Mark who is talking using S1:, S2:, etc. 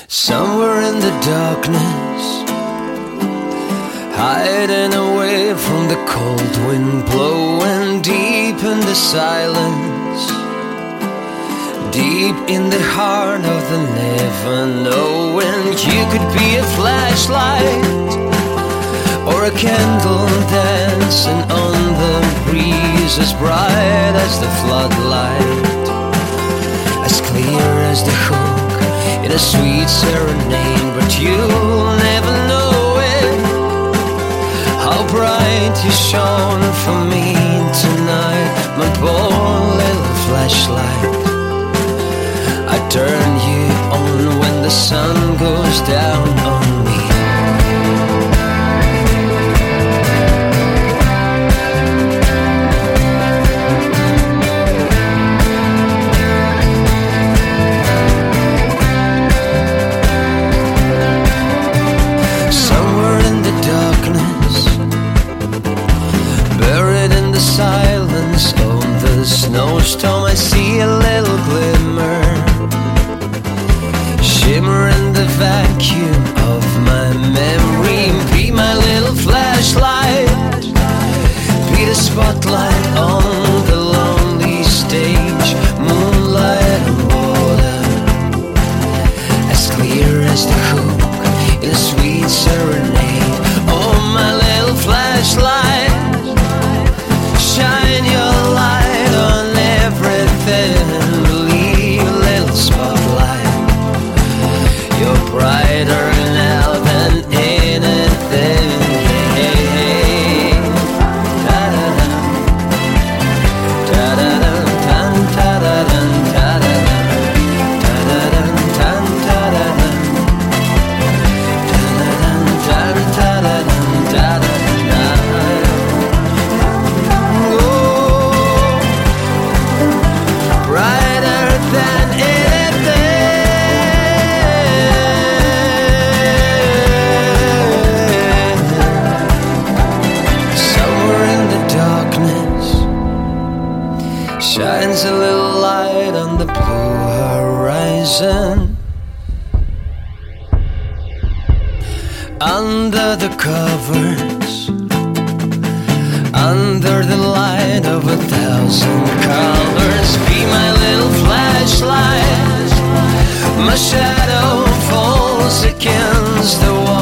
S1: Somewhere in the darkness, hiding away from the cold wind blowing deep in the silence, deep in the heart of the never knowing. You could be a flashlight or a candle dancing on the breeze, as bright as the floodlight, as clear as the hook in a sweet serenade. But you'll never know it, how bright you shone for me tonight, my poor little flashlight. I turn you on when the sun goes down on me. Silence on the snowstorm, I see a little glimmer, shimmer in the vacuum of my memory. Be my little flashlight, be the spotlight on the lonely stage, moonlight and water, as clear as the hook in a sweet serenade. Oh, my little flashlight, shine your light on everything. Leave a little spotlight, you're brighter now than anything. Shines a little light on the blue horizon, under the covers, under the light of 1,000 colors. Be my little flashlight, my shadow falls against the wall.